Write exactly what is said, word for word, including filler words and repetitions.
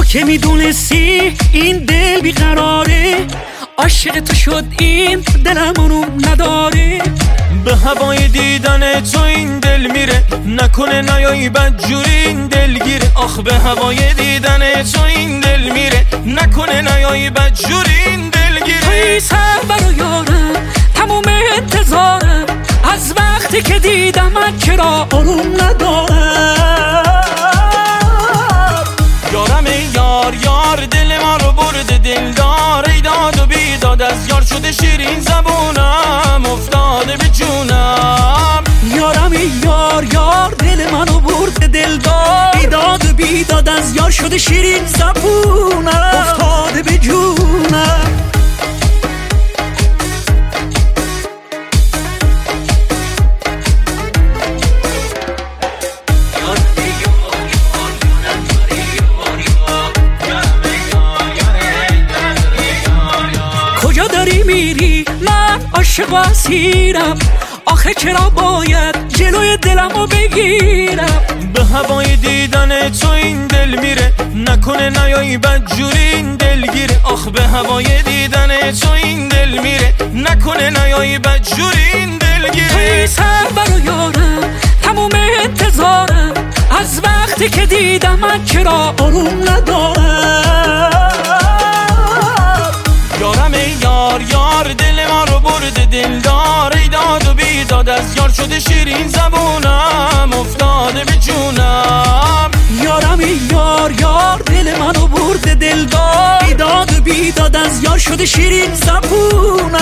که میدونستی این دل بیقراره، عاشق تو شد این دلم اونو نداره. به هوای دیدن تو این دل میره، نکنه نیایی بدجوری این دل گیره. آخ به هوای دیدن تو این دل میره، نکنه نیایی بدجوری این دل گیره. توی سربر و یارم تموم انتظارم، از وقتی که دیدم من چرا آروم ندارم. یارم ای یار یار دل ما رو برده دلدار، ای داد و بیداد از یار شده شیرین زبونم افتاده به جونم. یارم ای یار یار دل منو برده دلدار، ای داد و بیداد از یار شده شیرین زبونم افتاده به جونم. کجا داری میری؟ من عاشق و اسیرم، آخه چرا باید جلوی دلمو بگیرم؟ به هوای دیدن تو این دل میره، نکنه نیایی بدجوری این دل گیره. آخ به هوای دیدن تو این دل میره، نکنه نیایی بدجوری این دل گیره. توی سربر و یارم تموم انتظارم، از وقتی که دیدم من چرا آروم ندارم. یارم ای یار یار دل ما رو برده دلدار، ای داد و بیداد از یار شده شیرین زبونم افتاده به جونم. یارم ای یار یار دل منو برده دلدار، ای داد و بیداد از یار شده شیرین زبونم